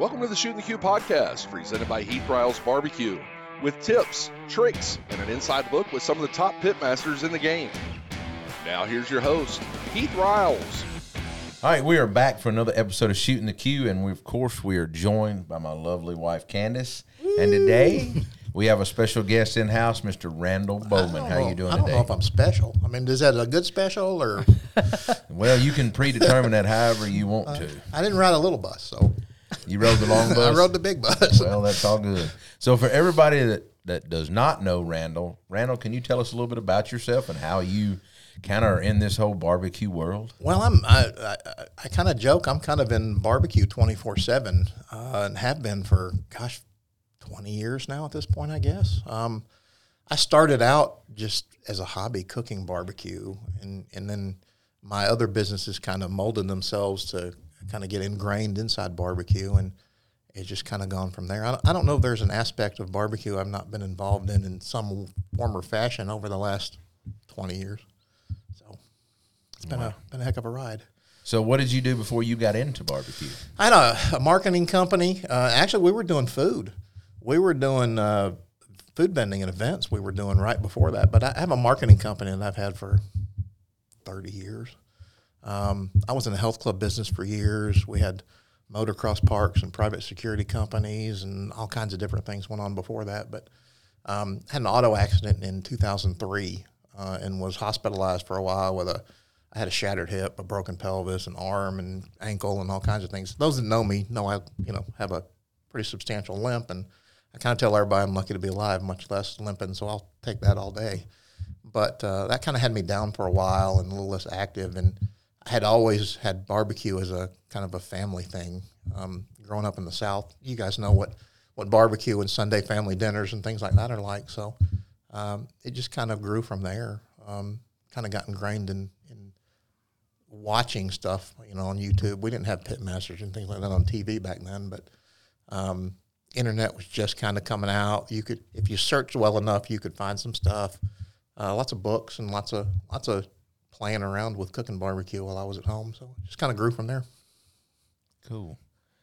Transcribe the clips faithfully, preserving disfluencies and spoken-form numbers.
Welcome to the Shooting the Q podcast, presented by Heath Riles Barbecue, with tips, tricks, and an inside look with some of the top pitmasters in the game. Now here's your host, Heath Riles. All right, we are back for another episode of Shooting the Q, and we, of course, we are joined by my lovely wife, Candace. Woo! And today, we have a special guest in-house, Mister Randall Bowman. How are you doing today? I don't today? know if I'm special. I mean, is that a good special or? Well, you can predetermine that however you want uh, to. I didn't ride a little bus, so. You rode the long bus? I rode the big bus. Well, that's all good. So for everybody that, that does not know Randall, Randall, can you tell us a little bit about yourself and how you kind of are in this whole barbecue world? Well, I'm I I, I kind of joke I'm kind of in barbecue twenty-four seven uh, and have been for gosh twenty years now at this point, I guess. Um, I started out just as a hobby cooking barbecue, and and then my other businesses kind of molded themselves to kind of get ingrained inside barbecue, and it's just kind of gone from there. I don't, I don't know if there's an aspect of barbecue I've not been involved in in some form or fashion over the last twenty years. So it's been wow. a been a heck of a ride. So what did you do before you got into barbecue? I had a, a marketing company. Uh, actually, we were doing food. We were doing uh, food vending and events. We were doing right before that. But I have a marketing company that I've had for thirty years. Um, I was in the health club business for years. We had motocross parks and private security companies and all kinds of different things went on before that. But um, had an auto accident in two thousand three uh, and was hospitalized for a while with a, I had a shattered hip, a broken pelvis, an arm and ankle and all kinds of things. Those that know me know I, you know, have a pretty substantial limp, and I kind of tell everybody I'm lucky to be alive, much less limping, so I'll take that all day. But uh, that kind of had me down for a while and a little less active, and I had always had barbecue as a kind of a family thing. Um, growing up in the South, you guys know what, what barbecue and Sunday family dinners and things like that are like. So um, it just kind of grew from there. Um, kind of got ingrained in, in watching stuff, you know, on YouTube. We didn't have pitmasters and things like that on T V back then, but um, internet was just kind of coming out. You could, if you searched well enough, you could find some stuff. Uh, lots of books and lots of lots of. playing around with cooking barbecue while I was at home. So it just kind of grew from there. Cool.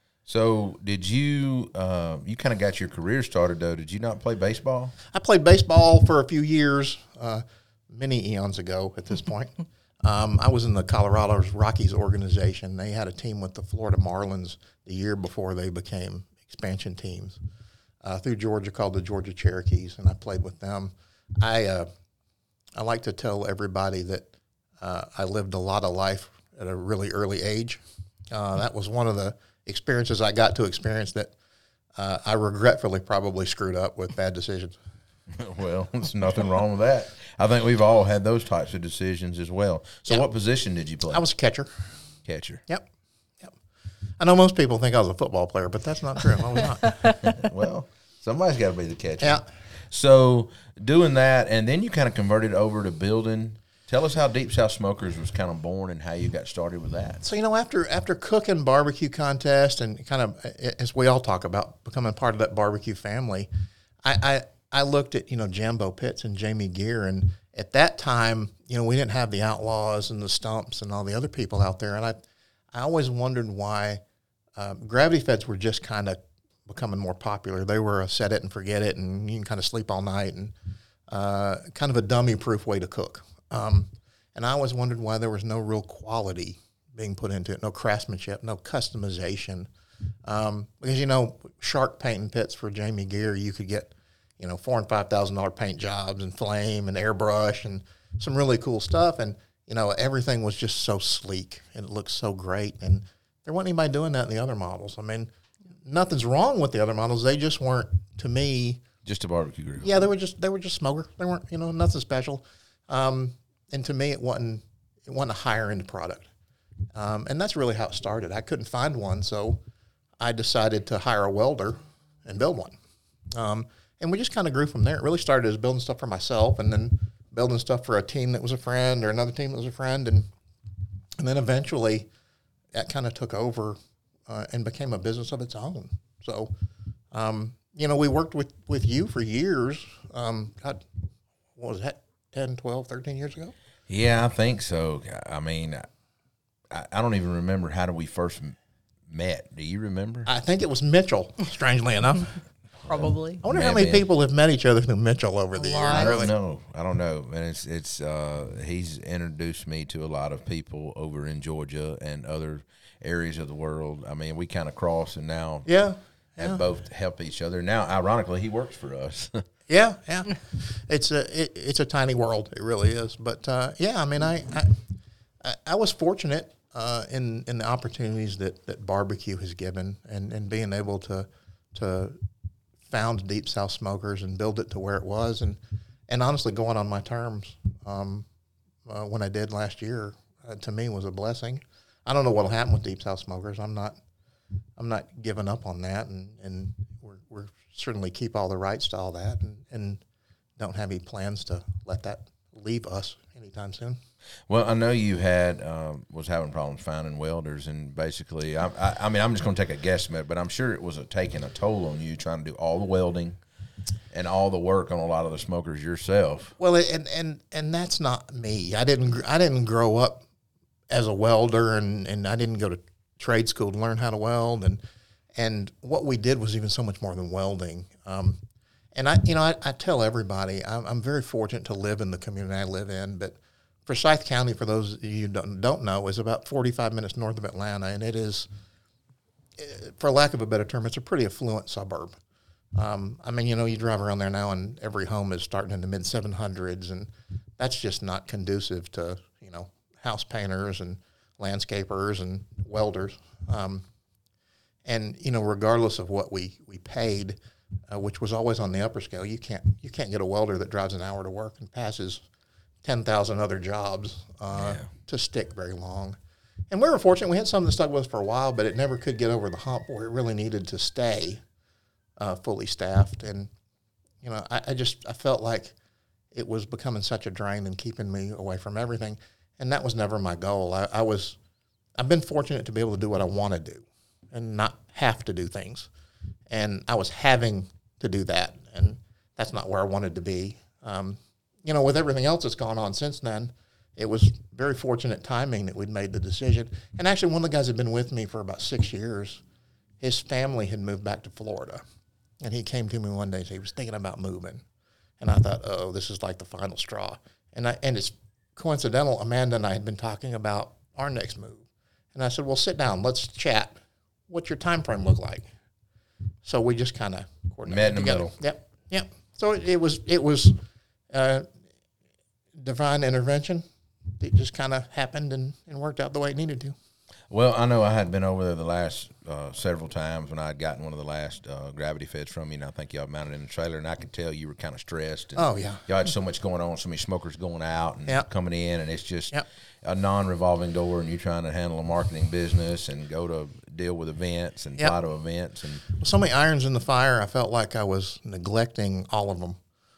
So did you, uh, you kind of got your career started though. Did you not play baseball? I played baseball for a few years, uh, many eons ago at this point. um, I was in the Colorado Rockies organization. They had a team with the Florida Marlins the year before they became expansion teams uh, through Georgia called the Georgia Cherokees, and I played with them. I, uh, I like to tell everybody that Uh, I lived a lot of life at a really early age. Uh, that was one of the experiences I got to experience that uh, I regretfully probably screwed up with bad decisions. Well, there's nothing wrong with that. I think we've all had those types of decisions as well. So yep. What position did you play? I was a catcher. Catcher. Yep. Yep. I know most people think I was a football player, but that's not true. I was not. Well, somebody's got to be the catcher. Yeah. So doing that, and then you kind of converted over to building. Tell us how Deep South Smokers was kind of born and how you got started with that. So, you know, after after cooking barbecue contest and kind of, as we all talk about, becoming part of that barbecue family, I, I, I looked at, you know, Jambo Pitts and Jamie Geer. And at that time, you know, we didn't have the Outlaws and the Stumps and all the other people out there. And I, I always wondered why um, gravity feds were just kind of becoming more popular. They were a set it and forget it, and you can kind of sleep all night, and uh, kind of a dummy-proof way to cook. Um, and I always wondered why there was no real quality being put into it, no craftsmanship, no customization. Um, because, you know, shark painting pits for Jamie Geer, you could get, you know, four and five thousand dollar paint jobs and flame and airbrush and some really cool stuff. And, you know, everything was just so sleek and it looked so great. And there wasn't anybody doing that in the other models. I mean, nothing's wrong with the other models. They just weren't, to me. Just a barbecue grill. Yeah, they were just, they were just smoker. They weren't, you know, nothing special. Um, and to me, it wasn't it wasn't a higher end product, um, and that's really how it started. I couldn't find one, so I decided to hire a welder and build one. Um, and we just kind of grew from there. It really started as building stuff for myself, and then building stuff for a team that was a friend or another team that was a friend, and and then eventually that kind of took over uh, and became a business of its own. So, um, you know, we worked with, with you for years. Um, God, what was that? ten, twelve, thirteen years ago? Yeah, I think so. I mean, I, I don't even remember how did we first met. Do you remember? I think it was Mitchell, strangely enough. Probably. I wonder May how have many been. people have met each other through Mitchell over the years. I Really. don't know. I don't know. And it's it's uh, he's introduced me to a lot of people over in Georgia and other areas of the world. I mean, we kind of cross and now Yeah. have Yeah. both help each other. Now, ironically, he works for us. Yeah, yeah. It's a it, it's a tiny world. It really is. But uh, yeah, I mean, I I, I- I was fortunate uh, in in the opportunities that, that barbecue has given, and, and being able to to found Deep South Smokers and build it to where it was, and and honestly, going on my terms um, uh, when I did last year, uh, to me was a blessing. I don't know what'll happen with Deep South Smokers. I'm not I'm not giving up on that, and, and we're, we're certainly keep all the rights to all that, and, and don't have any plans to let that leave us anytime soon. Well, I know you had um, was having problems finding welders, and basically, I, I, I mean, I'm just going to take a guesstimate, but I'm sure it was a, taking a toll on you trying to do all the welding and all the work on a lot of the smokers yourself. Well, and and and that's not me. I didn't gr- I didn't grow up as a welder, and, and I didn't go to trade school to learn how to weld, and and what we did was even so much more than welding. Um, and I, you know, I, I tell everybody I'm, I'm very fortunate to live in the community I live in. But Forsyth County, for those of you who don't, don't know, is about forty-five minutes north of Atlanta, and it is, eh, for lack of a better term, it's a pretty affluent suburb. Um, I mean, you know, you drive around there now, and every home is starting in the mid seven hundreds, and that's just not conducive to, you know, house painters and landscapers and welders. Um, and you know, regardless of what we we paid, uh, which was always on the upper scale, you can't you can't get a welder that drives an hour to work and passes ten thousand other jobs uh, Yeah. to stick very long. And we were fortunate; we had some that stuck with us for a while, but it never could get over the hump where it really needed to stay uh, fully staffed. And you know, I, I just I felt like it was becoming such a drain and keeping me away from everything. And that was never my goal. I, I was, I've been fortunate to be able to do what I want to do and not have to do things. And I was having to do that, and that's not where I wanted to be. Um, you know, with everything else that's gone on since then, it was very fortunate timing that we'd made the decision. And actually, one of the guys had been with me for about six years. His family had moved back to Florida, and he came to me one day and said he was thinking about moving. And I thought, oh, this is like the final straw. And I, and it's coincidental, Amanda and I had been talking about our next move. And I said, well, sit down, let's chat. What's your time frame look like? So we just kind of coordinated Met in the together. middle. Yep, yep. So it, it was it was uh, divine intervention. It just kind of happened and, and worked out the way it needed to. Well, I know I had been over there the last uh, several times when I had gotten one of the last uh, gravity feds from you, and I think y'all mounted in the trailer, and I could tell you were kind of stressed. And Oh, yeah. Y'all had so much going on, so many smokers going out and Yep. coming in, and it's just Yep. a non-revolving door, and you're trying to handle a marketing business and go to deal with events and Yep. fly to events. And So many irons in the fire, I felt like I was neglecting all of them.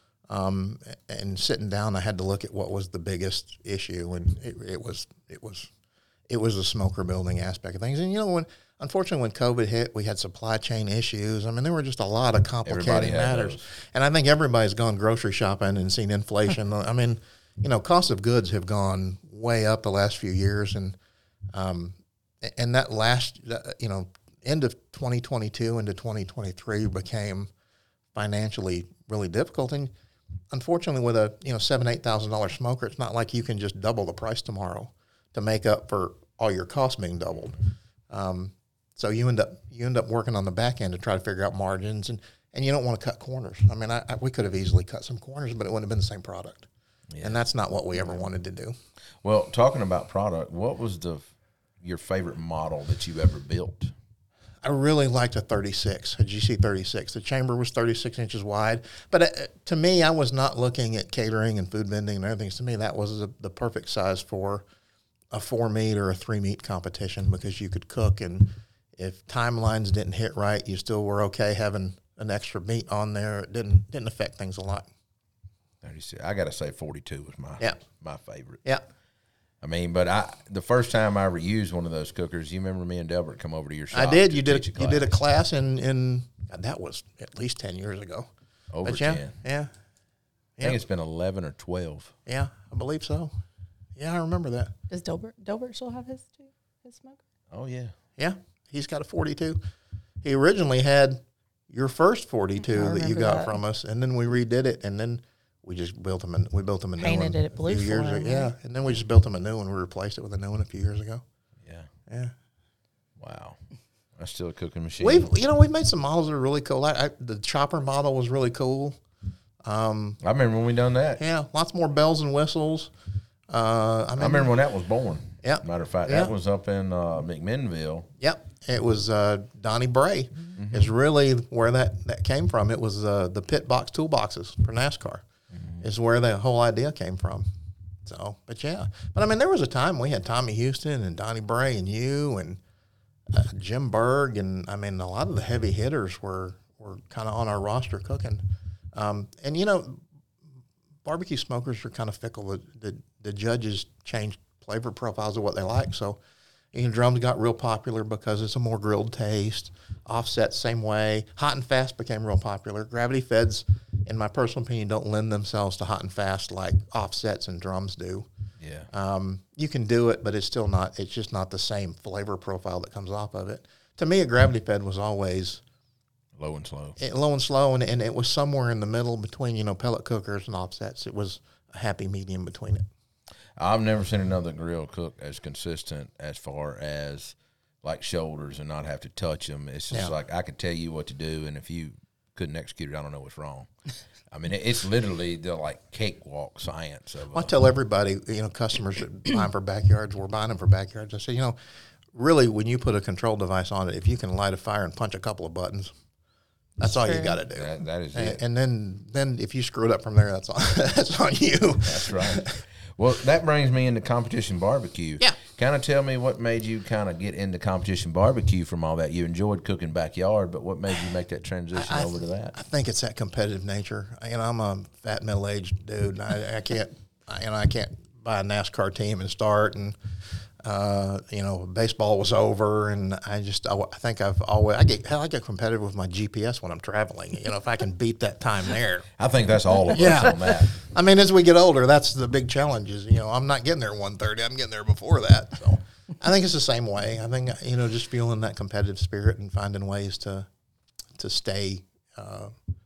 Um, and sitting down, I had to look at what was the biggest issue, and it, it was it was it was the smoker building aspect of things. And you know, when unfortunately when COVID hit, we had supply chain issues. I mean, there were just a lot of Everybody complicated had matters. those. And I think everybody's gone grocery shopping and seen inflation. I mean, you know, cost of goods have gone way up the last few years, and um, and that last, uh, you know, end of twenty twenty-two into twenty twenty-three became financially really difficult. And unfortunately, with a you know seven eight thousand dollar smoker, it's not like you can just double the price tomorrow to make up for all your costs being doubled. Um, so you end up you end up working on the back end to try to figure out margins, and, and you don't want to cut corners. I mean, I, I, we could have easily cut some corners, but it wouldn't have been the same product, and that's not what we ever wanted to do. well, talking about product, what was the your favorite model that you ever built? I really liked a thirty-six, a G C thirty-six. The chamber was thirty-six inches wide. But uh, to me, I was not looking at catering and food vending and everything. To me, that was the, the perfect size for a four-meat or a three-meat competition, because you could cook, and if timelines didn't hit right, you still were okay having an extra meat on there. It didn't didn't affect things a lot. thirty-six. I got to say forty-two was my Yeah. my favorite. Yeah. I mean, but I the first time I ever used one of those cookers, you remember me and Delbert come over to your shop. I did. to You did. teach You did a class in, in God, that was at least ten years ago. over But yeah, ten. yeah, I think yeah. it's been eleven or twelve. yeah, I believe so. Yeah, I remember that. Does Delbert Delbert still have his too? His smoker? Oh yeah. Yeah, he's got a forty-two. He originally had your first forty-two I that you got remember that. from us, and then we redid it, and then we just built him. A, we built him a new one. Painted it blue a few years for him, ago. Yeah, right? and then we just built him a new one. We replaced it with a new one a few years ago. Yeah. Yeah. Wow. That's still a cooking machine. We've you know we've made some models that are really cool. I, I, the chopper model was really cool. Um, I remember when we done that. yeah, lots more bells and whistles. Uh, I, I remember when that was born. Yeah. Matter of fact, Yeah. that was up in uh, McMinnville. Yep, it was uh, Donnie Bray. Mm-hmm. Is really where that, that came from. It was uh, the pit box toolboxes for NASCAR. Mm-hmm. Is where the whole idea came from. So, but yeah, but I mean, there was a time we had Tommy Houston and Donnie Bray and you and uh, Jim Berg, and I mean, a lot of the heavy hitters were were kind of on our roster cooking. Um, and you know, barbecue smokers are kind of fickle. The, the the judges change flavor profiles of what they like. So, you know, drums got real popular because it's a more grilled taste. Offset, same way. Hot and fast became real popular. Gravity feds, in my personal opinion, don't lend themselves to hot and fast like offsets and drums do. Yeah. Um, you can do it, but it's still not, it's just not the same flavor profile that comes off of it. To me, a gravity fed was always Low and slow. it, low and slow, and, and it was somewhere in the middle between, you know, pellet cookers and offsets. It was a happy medium between it. I've never seen another grill cook as consistent as far as like shoulders and not have to touch them. It's just Yeah. like I could tell you what to do, and if you couldn't execute it, I don't know what's wrong. I mean, it's literally the like cakewalk science of. I Uh, tell everybody, you know, customers that buy them for backyards, we're buying them for backyards. I say, you know, really, when you put a control device on it, if you can light a fire and punch a couple of buttons, that's all you true. got to do. that, that is And, it. and then, then if you screw it up from there, that's on that's on you. That's right. Well, that brings me into competition barbecue. Yeah. Kind of tell me what made you kind of get into competition barbecue from all that. You enjoyed cooking backyard, but what made you make that transition I over to th- that? I think it's that competitive nature. You know, I'm a fat middle aged dude, and I, I can't, I, you know, I can't buy a NASCAR team and start. And uh, you know, baseball was over, and I just, I, I think I've always, I get, hell, I get competitive with my G P S when I'm traveling. You know, if I can beat that time there. I think that's all of us Yeah. on that. I mean, as we get older, that's the big challenge. Is, you know, I'm not getting there at one thirty. I'm getting there before that. So I think it's the same way. I think, you know, just feeling that competitive spirit and finding ways to to stay uh,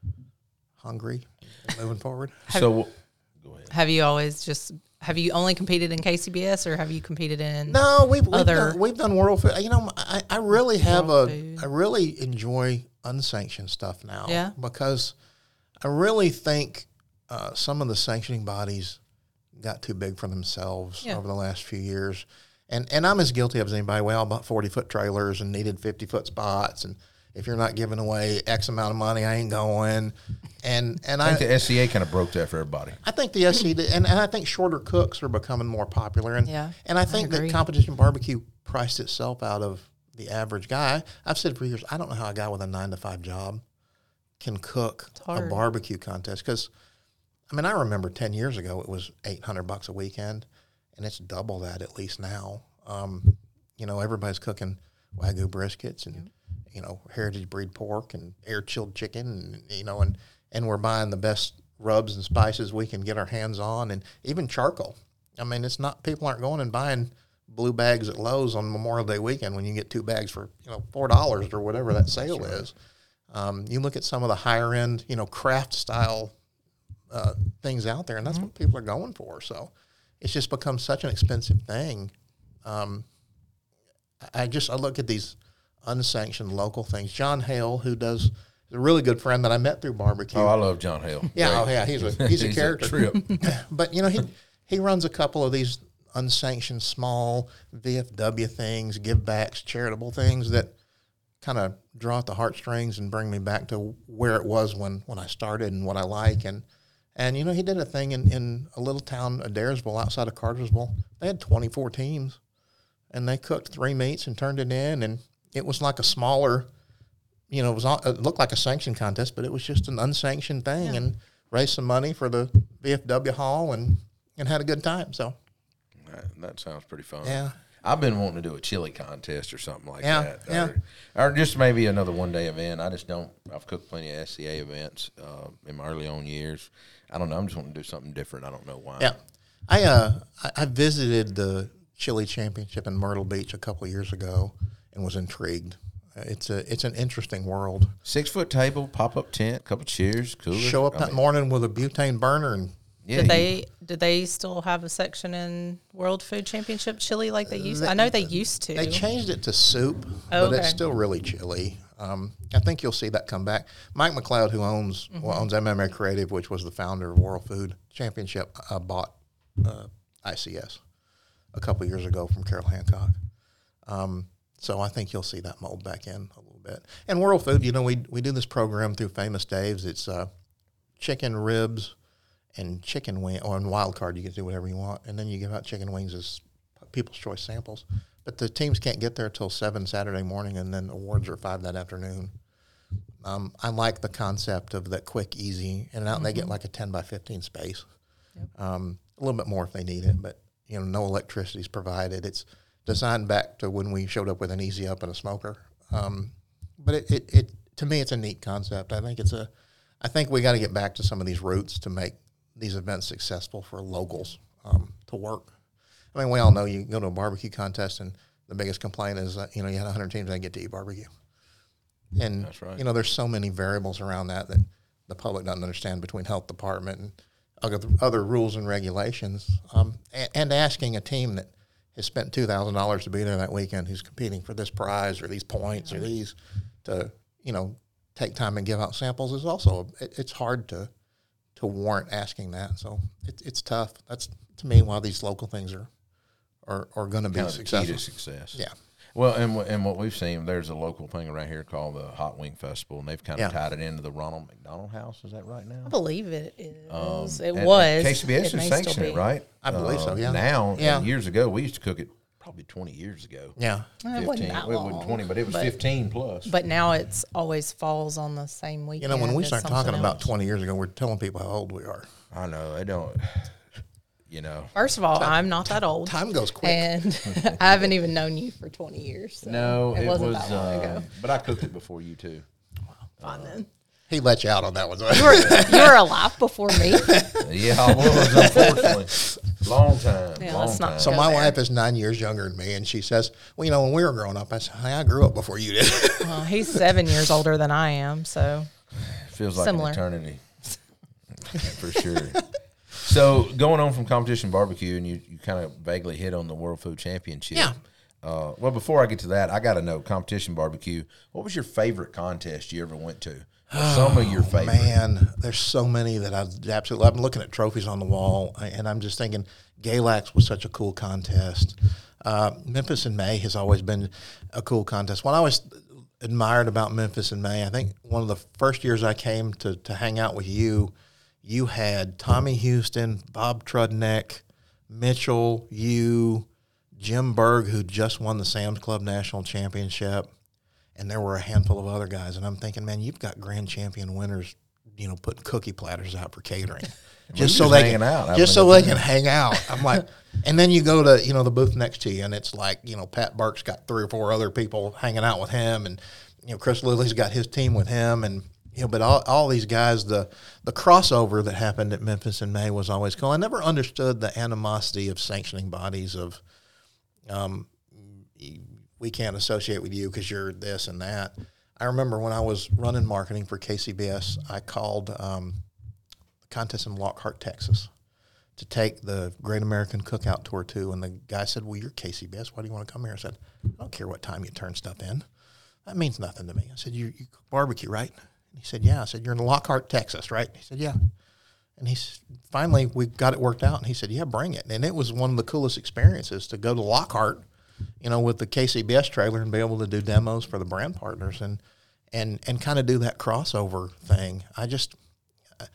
hungry moving forward. So, go ahead. Have you always just have you only competed in K C B S or have you competed in? No, we've, we've Other- done, we've done world food. You know, I, I really have World a, food. I really enjoy unsanctioned stuff now. Yeah. Because I really think uh, some of the sanctioning bodies got too big for themselves Yeah. over the last few years. And and I'm as guilty of as anybody. We all bought forty-foot trailers and needed fifty-foot spots. And if you're not giving away X amount of money, I ain't going. And and I I, think the S C A kind of broke that for everybody. I think the S C D, and, and I think shorter cooks are becoming more popular. And, Yeah, and I I think that agree. competition barbecue priced itself out of the average guy. I've said for years, I don't know how a guy with a nine to five job can cook a hard. barbecue contest. Because, I mean, I remember ten years ago, it was eight hundred bucks a weekend, and it's double that at least now. Um, you know, everybody's cooking Wagyu briskets and, you know, heritage breed pork and air chilled chicken, and, you know, and, and we're buying the best rubs and spices we can get our hands on, and even charcoal. I mean, it's not, people aren't going and buying blue bags at Lowe's on Memorial Day weekend when you get two bags for, you know, four dollars or whatever that sale is. Um, you look at some of the higher end, you know, craft style uh, things out there, and that's what people are going for. So it's just become such an expensive thing. Um, I just, I look at these unsanctioned local things. John Hale, who does, is a really good friend that I met through barbecue. Oh, I love John Hale. Yeah, Great. oh yeah, he's a he's a character. trip. But you know, he he runs a couple of these unsanctioned small V F W things, give backs, charitable things that kind of draw at the heartstrings and bring me back to where it was when, when I started and what I like. And and you know, he did a thing in, in a little town, Adairsville, outside of Cartersville. They had twenty-four teams, and they cooked three meats and turned it in, and it was like a smaller. You know, it was all, it looked like a sanctioned contest, but it was just an unsanctioned thing, Yeah. and raised some money for the V F W hall and, and had a good time. So That, that sounds pretty fun. yeah, I've been wanting to do a chili contest or something like Yeah, that. yeah. Or, or just maybe another one day event. I just don't, I've cooked plenty of S C A events uh, in my early on years. I don't know. I'm just wanting to do something different. I don't know why. yeah. I uh I, I visited the chili championship in Myrtle Beach a couple of years ago, and was intrigued. It's a it's an interesting world. Six foot table, pop up tent, couple chairs, cooler. Show up I that mean, morning with a butane burner and Yeah, Did you- they did they still have a section in World Food Championship chili like they used? I know they used to. They changed it to soup, Oh, but it's okay. still really chilly. Um, I think you'll see that come back. Mike McLeod, who owns Mm-hmm. well, owns M M A Creative, which was the founder of World Food Championship, uh, bought uh, I C S a couple years ago from Carol Hancock. Um, so I think you'll see that mold back in a little bit. And World Food, you know, we we do this program through Famous Dave's. It's uh, chicken ribs and chicken wing. On Wild Card, you can do whatever you want, and then you give out chicken wings as people's choice samples. But the teams can't get there till seven Saturday morning, and then awards are five that afternoon. Um, I like the concept of that quick, easy, in and out. And they get like a ten by fifteen space. Um, a little bit more if they need it, but you know, no electricity is provided. It's designed back to when we showed up with an easy up and a smoker. Um, but it, it, it, to me, it's a neat concept. I think it's a, I think we got to get back to some of these roots to make these events successful for locals um, to work. I mean, we all know you go to a barbecue contest and the biggest complaint is that, you know, you had one hundred teams that get to eat barbecue. And, That's right. you know, there's so many variables around that that the public doesn't understand between health department and other, other rules and regulations. Um, and, and asking a team that has spent two thousand dollars to be there that weekend who's competing for this prize or these points or these to, you know, take time and give out samples is also, it, it's hard to to warrant asking that. So it, it's tough. That's, to me, why these local things are are, are going to be kind of the key successful. to success. Yeah. Well, and wh- and what we've seen, there's a local thing right here called the Hot Wing Festival, and they've kind of Yeah. tied it into the Ronald McDonald House. Is that right I now? believe it is. Um, it and- was. and K C B S It may is still sanctioning it, be. right? I believe so, Uh, yeah. Now, Yeah. and years ago, we used to cook it probably twenty years ago. Yeah. Well, it wasn't that Well, it wasn't long, twenty, but it was but- fifteen plus. But now it's always falls on the same You weekend. know, when we as start something talking about else. twenty years ago, we're telling people how old we are. I know they don't. You know, First of all, I'm not that old. Time goes quick. And I haven't even known you for twenty years. So no, it, it wasn't was. that long uh, ago. But I cooked it before you too. Fine then. He let you out on that one. You were, you were alive before me. Yeah, I was, unfortunately. Long time. Yeah, long let's not time. So go my there. wife is nine years younger than me, and she says, well, you know, when we were growing up, I said, hey, I grew up before you did. Well, he's seven years older than I am, so Feels like Similar. an eternity. For sure. So going on from competition barbecue, and you, you kind of vaguely hit on the World Food Championship. Yeah. Uh, well, before I get to that, I got to know competition barbecue. What was your favorite contest you ever went to? Or some of your favorite. Man, there's so many that I absolutely. I'm looking at trophies on the wall, and I'm just thinking, Galax was such a cool contest. Uh, Memphis in May has always been a cool contest. What I always admired about Memphis in May, I think one of the first years I came to to hang out with you, you had Tommy Houston, Bob Trudneck, Mitchell, you, Jim Berg, who just won the Sam's Club National Championship. And there were a handful of other guys, and I'm thinking, man, you've got grand champion winners, you know, putting cookie platters out for catering, just so just they hanging can, out, having just a so good they time. can hang out. I'm like, and then you go to you know the booth next to you, and it's like you know Pat Burke's got three or four other people hanging out with him, and you know Chris Lilly's got his team with him, and you know, but all all these guys, the the crossover that happened at Memphis in May was always cool. I never understood the animosity of sanctioning bodies of, um, we can't associate with you because you're this and that. I remember when I was running marketing for K C B S, I called um, the contest in Lockhart, Texas, to take the Great American Cookout Tour to, and the guy said, well, you're K C B S. Why do you want to come here? I said, I don't care what time you turn stuff in. That means nothing to me. I said, you, you cook barbecue, right? And he said, yeah. I said, you're in Lockhart, Texas, right? He said, yeah. And he s- finally, we got it worked out, and he said, yeah, bring it. And it was one of the coolest experiences to go to Lockhart, you know, with the K C B S trailer and be able to do demos for the brand partners and and and kind of do that crossover thing. I just uh,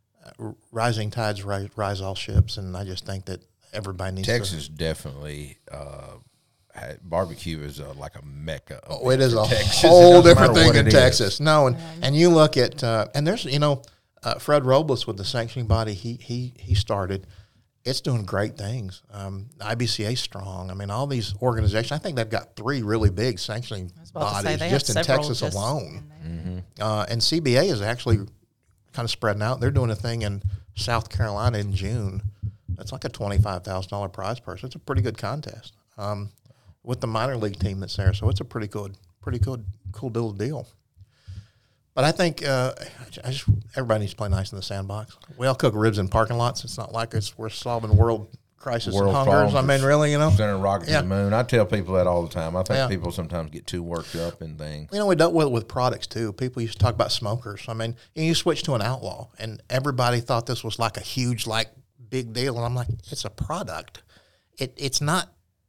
rising tides rise, rise all ships, and I just think that everybody needs Texas definitely uh, had, barbecue is uh, like a mecca. of to. Oh, it is a Texas. It whole doesn't different matter thing what in it is. Texas. No, and and you look at uh, and there's you know uh, Fred Robles with the sanctioning body. He he he started. It's doing great things. Um, I B C A strong. I mean, all these organizations. I think they've got three really big sanctioning about to say, bodies they just have in several Texas just alone. in Uh, and C B A is actually kind of spreading out. They're doing a thing in South Carolina in June. That's like a twenty-five thousand dollar prize purse. It's a pretty good contest. Um, with the minor league team that's there. So it's a pretty good, pretty good, cool little deal. But I think uh, I just everybody needs to play nice in the sandbox. We all cook ribs in parking lots. It's not like it's we're solving world crisis World and hungers. I problems. mean, really, you know. Sending a rocket Yeah. to the moon. I tell people that all the time. I think Yeah. people sometimes get too worked up in things. You know, we dealt with it with products too. People used to talk about smokers. I mean, you switch to an outlaw, and everybody thought this was like a huge, like big deal. And I'm like, it's a product. It it's not.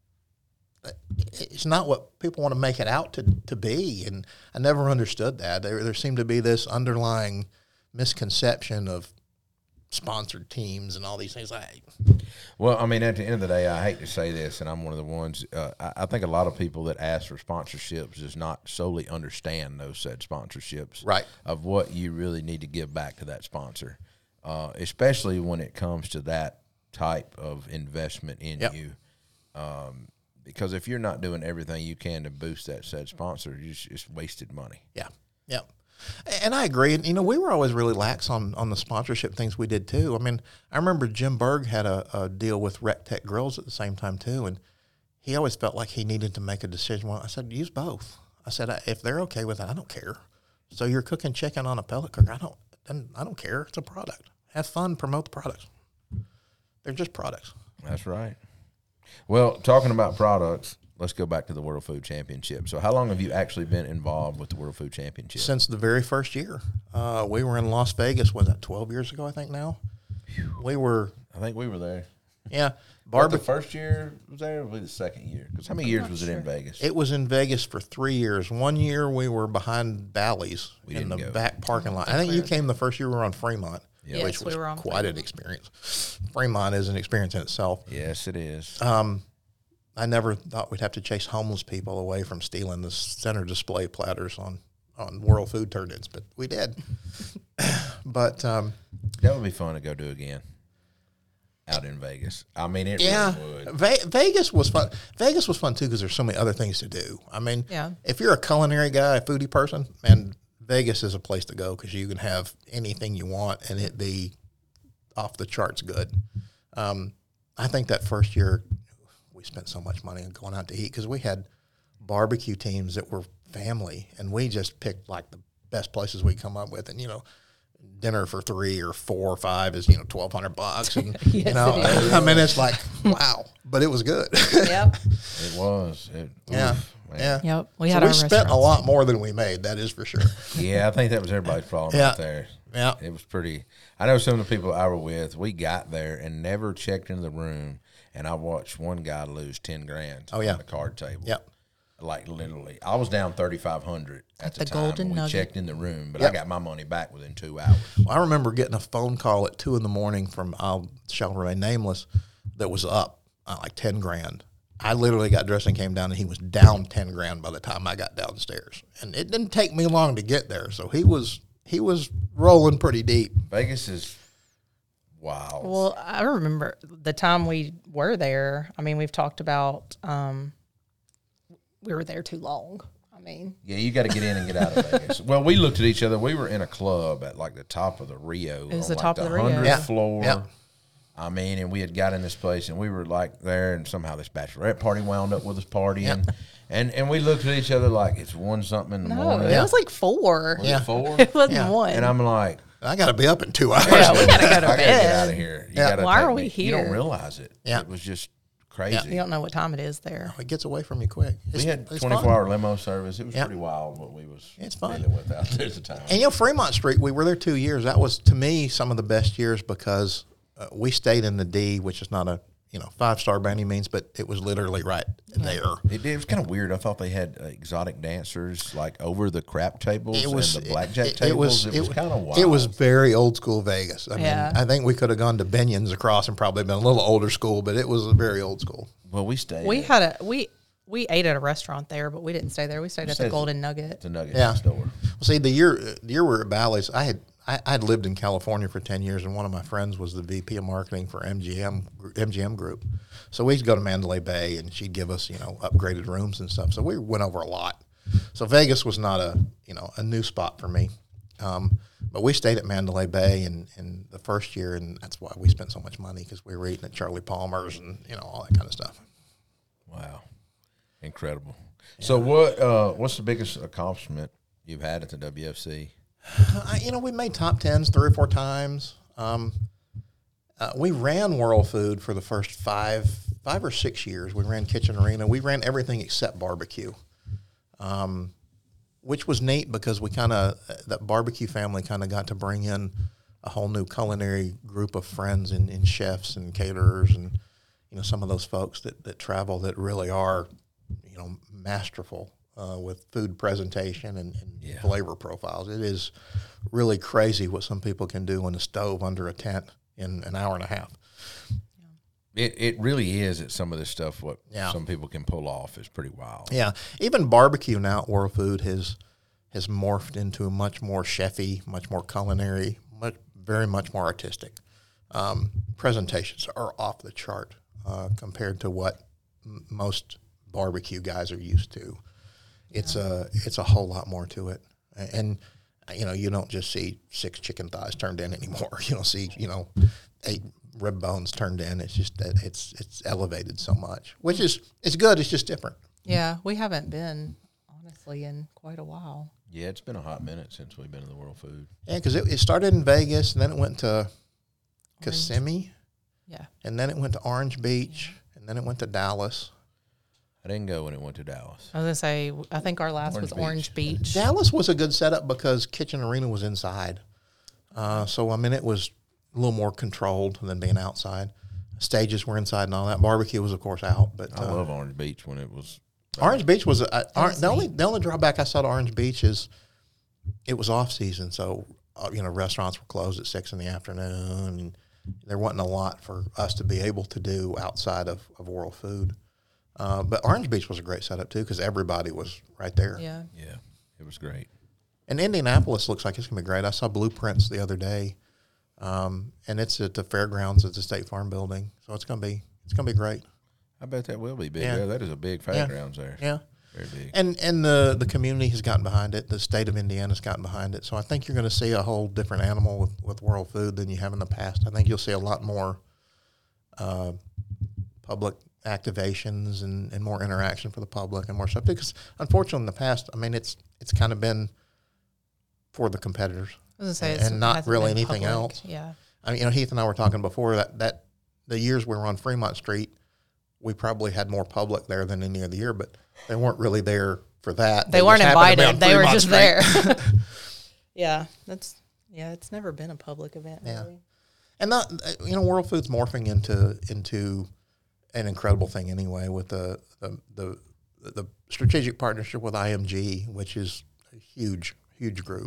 It's not what people want to make it out to, to be, and I never understood that. There there seemed to be this underlying misconception of sponsored teams and all these things. I, Well, I mean, at the end of the day, I hate to say this, and I'm one of the ones. Uh, I, I think a lot of people that ask for sponsorships does not solely understand those said sponsorships, Right. Of what you really need to give back to that sponsor, uh, especially when it comes to that type of investment in Yep. you. Um, because if you're not doing everything you can to boost that said sponsor, you just, it's wasted money. yeah, yeah. And I agree. And, you know, we were always really lax on, on the sponsorship things we did, too. I mean, I remember Jim Berg had a, a deal with Rec Tech Grills at the same time, too, and he always felt like he needed to make a decision. Well, I said, use both. I said, if they're okay with it, I don't care. So you're cooking chicken on a pellet cooker. I don't, then I don't care. It's a product. Have fun, promote the products. They're just products. That's right. Well, talking about products, let's go back to the World Food Championship. So how long have you actually been involved with the World Food Championship? Since the very first year. Uh, we were in Las Vegas, was that twelve years ago, I think now? We were, I think we were there. yeah. Barbara, Barbie, the first year was there, or was it the second year? Because how many years was it in Vegas? it was in Vegas for three years. One year we were behind Bally's We in the didn't go. back parking lot. I think you came the first year we were on Fremont, Yeah. which Yes, was we were on quite an experience. Fremont is an experience in itself. Yes, it is. Um, I never thought we'd have to chase homeless people away from stealing the center display platters on, on World Food Turn-ins, but we did. But um, That would be fun to go do again out in Vegas. I mean, it yeah, really would. Ve- Vegas was fun. Vegas was fun too because there's so many other things to do. I mean, Yeah. if you're a culinary guy, a foodie person, man, Vegas is a place to go because you can have anything you want and it be off the charts good. Um, I think that first year we spent so much money on going out to eat because we had barbecue teams that were family, and we just picked like the best places we come up with, and you know. Dinner for three or four or five is, you know, twelve hundred bucks, and you Yes, know, it is. I mean, it's like wow, but it was good. Yep. It was. It, Yeah, oof, man. yeah. Yep. We So had we our spent restaurants. a lot more than we made. That is for sure. Yeah, I think that was everybody's problem Yeah. out there. Yeah. It was pretty. I know some of the people I were with, we got there and never checked into the room, and I watched one guy lose ten grand Oh, yeah. on the card table. Yep. Like literally. I was down thirty-five hundred at, the, the time Golden when we Nugget. checked in the room, but Yep. I got my money back within two hours. I remember getting a phone call at two in the morning from I shall remain nameless that was up uh, like ten grand. I literally got dressed and came down, and he was down ten grand by the time I got downstairs, and it didn't take me long to get there. So he was he was rolling pretty deep. Vegas is wild. Well, I remember the time we were there. I mean, we've talked about um, we were there too long. I mean, Yeah, you got to get in and get out of Vegas. Well, we looked at each other. We were in a club at like the top of the Rio. It was on the like top of the Rio. hundredth Yeah. floor. Yeah. I mean, and we had got in this place, and we were like there, and somehow this bachelorette party wound up with us partying, Yeah. and and we looked at each other like it's one something in the no, morning. it was like four. Was Yeah. it four? It wasn't Yeah. one. And I'm like, I got to be up in two hours. yeah, we gotta go to I gotta bed. get out of here. You Yeah. gotta Why take are me- we You don't here? realize it. Yeah. It was just crazy. You don't know what time it is there. It gets away from you quick. We It's, had it's twenty-four fun. hour limo service. It was Yeah. pretty wild what we was It's fun. dealing with out there at the time. And you know, Fremont Street, we were there two years. That was to me some of the best years because uh, we stayed in the D, which is not a you know five star by any means, but it was literally right there. It, it was kind of weird. I thought they had uh, exotic dancers like over the crap tables It was and the blackjack it, tables. It was, It was, kind of wild. It was very old school Vegas. I Yeah. mean, I think we could have gone to Binion's across and probably been a little older school, but it was very old school. well, we stayed. We at had a we we ate at a restaurant there, but we didn't stay there. We stayed at stayed the at- Golden Nugget. the Nugget Yeah. store. Well, see, the year the year we were at Bally's, I had I had lived in California for ten years, and one of my friends was the V P of marketing for M G M M G M Group. So we'd go to Mandalay Bay, and she'd give us you know upgraded rooms and stuff. So we went over a lot. So Vegas was not a you know a new spot for me, um, but we stayed at Mandalay Bay in, in the first year, and that's why we spent so much money because we were eating at Charlie Palmer's and you know all that kind of stuff. Wow. Incredible. So what uh, what's the biggest accomplishment you've had at the W F C? I, you know, we made top tens three or four times. Um, uh, we ran World Food for the first five five or six years. We ran Kitchen Arena. We ran everything except barbecue, um, which was neat because we kind of, that barbecue family kind of got to bring in a whole new culinary group of friends and, and chefs and caterers and, you know, some of those folks that, that travel that really are, you know, masterful uh, with food presentation and, and Yeah. flavor profiles. It is really crazy what some people can do on a stove under a tent in an hour and a half. It it really is at some of this stuff what Yeah. some people can pull off is pretty wild. Yeah, even barbecue now at World Food has has morphed into a much more chefy, much more culinary, much very much more artistic. Um, presentations are off the chart uh, compared to what m- most barbecue guys are used to. It's a it's a whole lot more to it, and you know you don't just see six chicken thighs turned in anymore. You don't see you know eight rib bones turned in. It's just that it's it's elevated so much, which is it's good. It's just different. Yeah, we haven't been, honestly, in quite a while. Yeah, it's been a hot minute since we've been in the World Food. Yeah, because it, it started in Vegas, and then it went to Kissimmee, Yeah. and then it went to Orange Beach, and then it went to Dallas. I didn't go when it went to Dallas. I was going to say, I think our last Orange was Beach. Orange Beach. Dallas was a good setup because Kitchen Arena was inside. Uh, so, I mean, it was a little more controlled than being outside. Stages were inside and all that. Barbecue was, of course, out. But I uh, love Orange Beach when it was. Orange Beach was, uh, or, was the only the only drawback I saw to Orange Beach is it was off season. So, uh, you know, restaurants were closed at six in the afternoon. And there wasn't a lot for us to be able to do outside of, of World Food. Uh, but Orange Beach was a great setup, too, because everybody was right there. Yeah. Yeah, it was great. And Indianapolis looks like it's going to be great. I saw blueprints the other day, um, and it's at the fairgrounds at the State Farm Building. So it's going to be it's going to be great. I bet that will be big. Yeah. Yeah, that is a big fairgrounds there. Yeah, Very big. and and the the community has gotten behind it. The state of Indiana's gotten behind it. So I think you're going to see a whole different animal with, with World Food than you have in the past. I think you'll see a lot more uh, public activations and, and more interaction for the public and more stuff. Because unfortunately, in the past, I mean, it's it's kind of been for the competitors. I was gonna say And it's- not hasn't really been anything public. else. Yeah. I mean, you know, Heath and I were talking before that, that the years we were on Fremont Street, we probably had more public there than any other year, but they weren't really there for that. They, just weren't happened to be on invited. They were Fremont just Street. there. Yeah. That's, yeah, it's never been a public event. Yeah. Really. And not, you know, World Food's morphing into into an incredible thing anyway with the the the, the strategic partnership with I M G, which is a huge, huge group.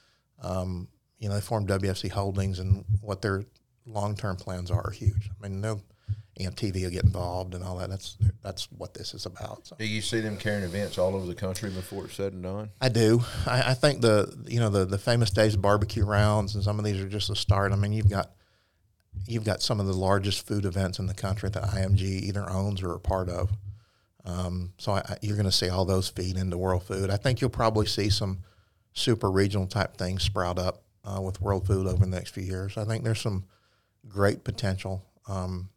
Um, you know, they formed W F C Holdings, and what their long-term plans are are huge. I mean, no, you know, T V will get involved and all that. That's that's what this is about. So. Do you see them carrying events all over the country before it's said and done? I do. I, I think the you know the the famous days of barbecue rounds and some of these are just a start. I mean, you've got you've got some of the largest food events in the country that I M G either owns or are part of. Um, so I, I, you're going to see all those feed into World Food. I think you'll probably see some super regional type things sprout up uh, with World Food over the next few years. I think there's some great potential um,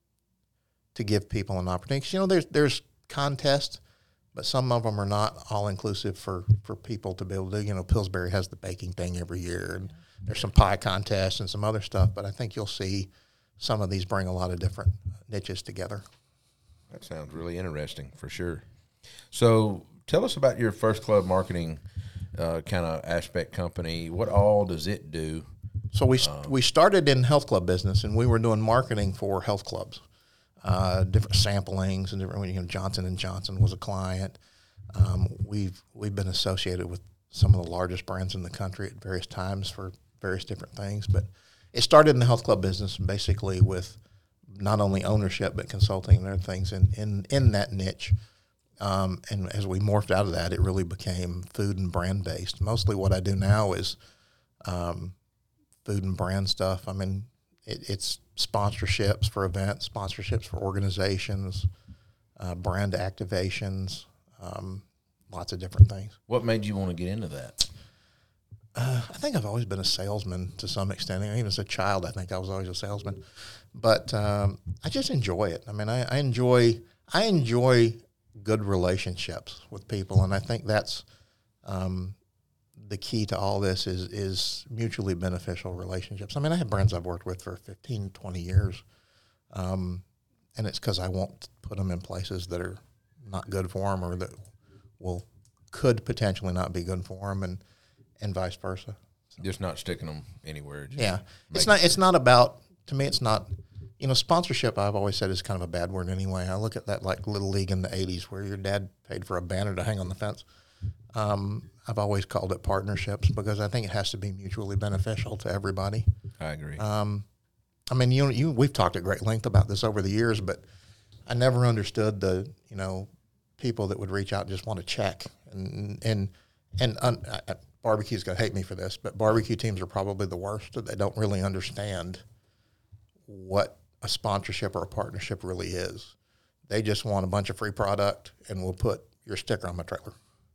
to give people an opportunity. 'Cause, you know, there's there's contests, but some of them are not all inclusive for, for people to be able to do. You know, Pillsbury has the baking thing every year, and there's some pie contests and some other stuff. But I think you'll see some of these bring a lot of different niches together. That sounds really interesting for sure. So tell us about your First Club marketing uh, kind of aspect company. What all does it do? So we we started in health club business, and we were doing marketing for health clubs, uh, different samplings, and different. You know, Johnson and Johnson was a client. Um, we've we've been associated with some of the largest brands in the country at various times for various different things. But it started in the health club business, basically with not only ownership but consulting and other things in in, in that niche. Um, and as we morphed out of that, it really became food and brand based. Mostly, what I do now is um, food and brand stuff. I mean, it, it's sponsorships for events, sponsorships for organizations, uh, brand activations, um, lots of different things. What made you want to get into that? Uh, I think I've always been a salesman to some extent. Even as a child, I think I was always a salesman. But um, I just enjoy it. I mean, I, I enjoy I enjoy good relationships with people, and I think that's um, the key to all this is is mutually beneficial relationships. I mean, I have brands I've worked with for fifteen, twenty years, um, and it's because I won't put them in places that are not good for them or that will could potentially not be good for them, and and vice versa. Just not sticking them anywhere. Just Yeah, it's not. It's not about. To me, it's not. You know, sponsorship, I've always said, is kind of a bad word anyway. I look at that like Little League in the eighties where your dad paid for a banner to hang on the fence. Um, I've always called it partnerships because I think it has to be mutually beneficial to everybody. I agree. Um, I mean, you you we've talked at great length about this over the years, but I never understood the, you know, people that would reach out and just want to check. And, and, and un, I, barbecue's going to hate me for this, but barbecue teams are probably the worst. They don't really understand what a sponsorship or a partnership really is. They just want a bunch of free product and we'll put your sticker on my trailer.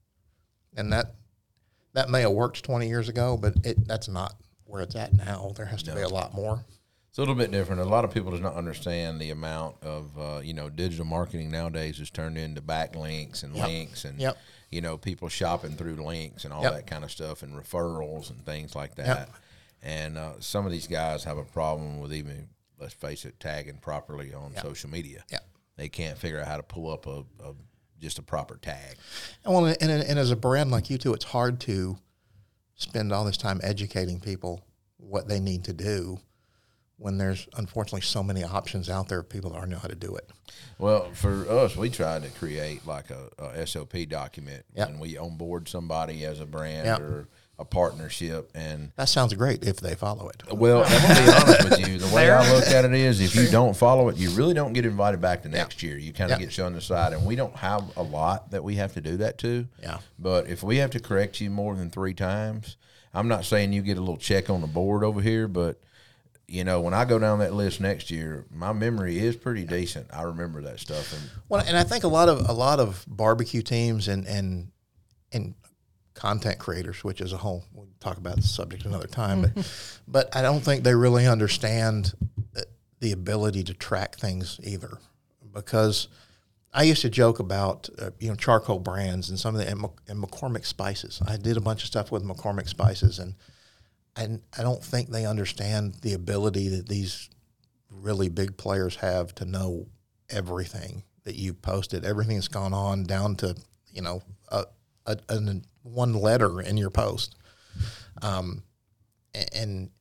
And that that may have worked twenty years ago, but it that's not where it's at now. There has to No. be a lot more. It's a little bit different. A lot of people does not understand the amount of, uh, you know, digital marketing nowadays has turned into backlinks and Yep. links and, Yep. you know, people shopping through links and all Yep. that kind of stuff and referrals and things like that. Yep. And uh, some of these guys have a problem with even, let's face it, tagging properly on Yep. social media. Yep. They can't figure out how to pull up a, a just a proper tag. And well, and, and as a brand like you two, it's hard to spend all this time educating people what they need to do when there's unfortunately so many options out there of people that already know how to do it. Well, for us, we tried to create like a, a S O P document Yep. when we onboard somebody as a brand Yep. or a partnership. And That sounds great if they follow it. well, I'm gonna be honest with you. The way I look at it is, if you don't follow it, you really don't get invited back the next year. You kind of Yeah. get shown the side, and we don't have a lot that we have to do that to. Yeah. But if we have to correct you more than three times, I'm not saying you get a little check on the board over here, but you know, when I go down that list next year, my memory is pretty decent. I remember that stuff. And Well, and I think a lot of a lot of barbecue teams and and and content creators, which is a whole we'll talk about the subject another time, but but I don't think they really understand the ability to track things either, because I used to joke about uh, you know charcoal brands and some of the and, Mc- and McCormick spices. I did a bunch of stuff with McCormick spices, and and I don't think they understand the ability that these really big players have to know everything that you posted, everything that's gone on down to, you know, a, a, a one letter in your post. Um, a- and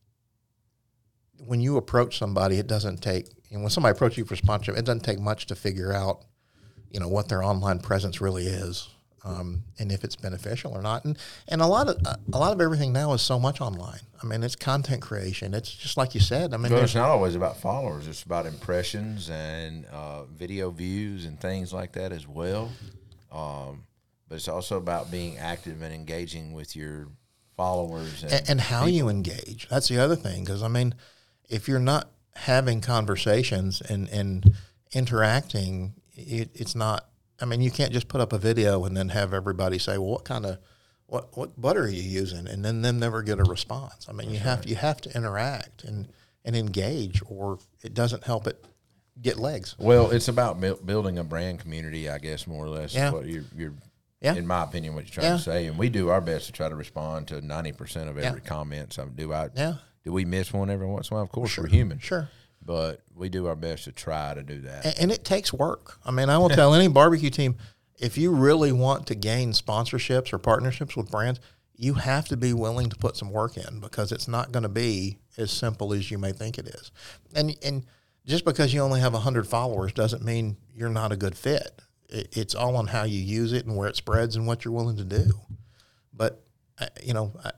when you approach somebody, it doesn't take, and when somebody approaches you for sponsorship, it doesn't take much to figure out, you know, what their online presence really is. Um, and if it's beneficial or not, and and a lot of a lot of everything now is so much online. I mean, it's content creation. It's just like you said. I mean, well, there's it's not always about followers. It's about impressions and uh, video views and things like that as well. Um, but it's also about being active and engaging with your followers and, and, and how people. you engage. That's the other thing, because I mean, if you're not having conversations and and interacting, it, it's not. I mean, you can't just put up a video and then have everybody say, "Well, what kind of what what butter are you using?" and then them never get a response. I mean, That's you have right. you have to interact and and engage, or it doesn't help it get legs. Well, it's about bu- building a brand community, I guess, more or less. Yeah. Is what you're, you're Yeah. in my opinion, what you're trying Yeah. to say, and we do our best to try to respond to ninety percent of every Yeah. comment. So, do I? Yeah. Do we miss one every once in a while? Of course, Sure. we're human. Sure. But we do our best to try to do that. And, and it takes work. I mean, I will tell any barbecue team, if you really want to gain sponsorships or partnerships with brands, you have to be willing to put some work in, because it's not going to be as simple as you may think it is. And and just because you only have one hundred followers doesn't mean you're not a good fit. It, it's all on how you use it and where it spreads and what you're willing to do. But, uh, you know, I,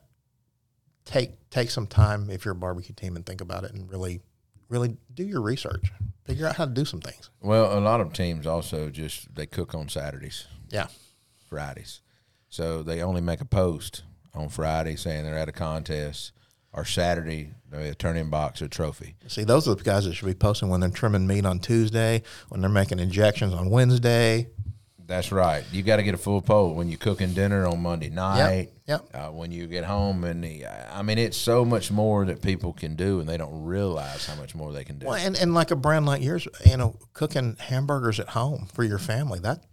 take take some time if you're a barbecue team and think about it and really, really do your research. Figure out how to do some things. Well, a lot of teams also just they cook on Saturdays, Yeah. Fridays, so they only make a post on Friday saying they're at a contest, or Saturday they turn in box or trophy. See, those are the guys that should be posting when they're trimming meat on Tuesday, when they're making injections on Wednesday. That's right. You got to get a full poll when you're cooking dinner on Monday night. Yep. Uh, when you get home, and the, I mean, it's so much more that people can do, and they don't realize how much more they can do. Well, and, and like a brand like yours, you know, cooking hamburgers at home for your family, that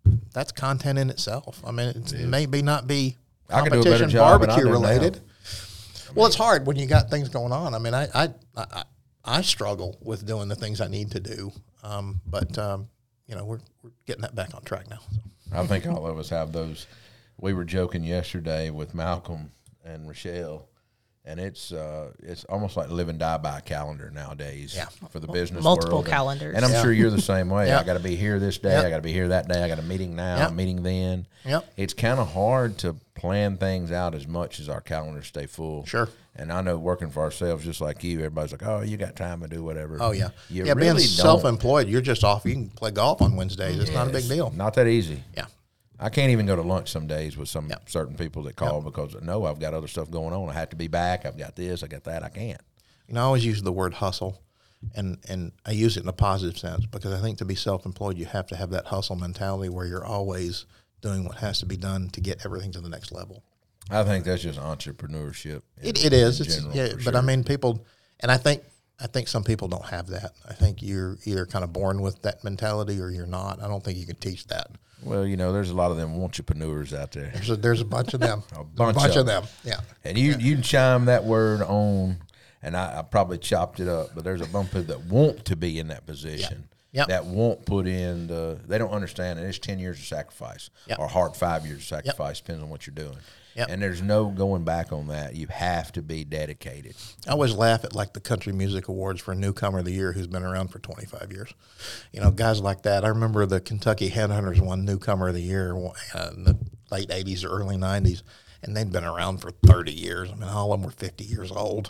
that's content in itself. I mean, it's, it may be not be I could do a better competition job than I barbecue do now. related. Well, it's hard when you got things going on. I mean, I I, I, I struggle with doing the things I need to do, um, but um, you know, we're we're getting that back on track now. So. I think all of us have those. We were joking yesterday with Malcolm and Rochelle, and it's uh, it's almost like live and die by a calendar nowadays Yeah. for the business Multiple world. And- calendars. And, I'm Yeah. sure you're the same way. Yeah. I got to be here this day. Yeah. I got to be here that day. I got a meeting now, Yeah. a meeting then. Yep. It's kind of hard to plan things out as much as our calendars stay full. Sure. And I know working for ourselves, just like you, everybody's like, "Oh, you got time to do whatever." Oh yeah, you yeah. really being don't. self-employed, you're just off. You can play golf on Wednesdays. It's not a big deal. Not that easy. Yeah. I can't even go to lunch some days with some Yeah. certain people that call because no, I've got other stuff going on. I have to be back. I've got this. I got that. I can't. You know, I always use the word hustle, and and I use it in a positive sense because I think to be self-employed, you have to have that hustle mentality where you're always doing what has to be done to get everything to the next level. I think that's just entrepreneurship. in- It, it is, in it's, general, yeah. for But I sure. mean, people, and I think I think some people don't have that. I think you're either kind of born with that mentality or you're not. I don't think you can teach that. Well, you know, there's a lot of them entrepreneurs out there, There's a, there's a bunch of them. A bunch of, of them. Yeah. and you you chime that word on, and I, I probably chopped it up, but there's a bunch of people that want to be in that position. Yep. That won't put in the. They don't understand that it's ten years of sacrifice, Yep. or hard five years of sacrifice, depends on what you're doing. Yep. And there's no going back on that. You have to be dedicated. I always laugh at like the Country Music Awards for Newcomer of the Year who's been around for twenty-five years. You know, guys like that. I remember the Kentucky Headhunters won Newcomer of the Year uh, in the late eighties or early nineties, and they'd been around for thirty years. I mean, all of them were fifty years old.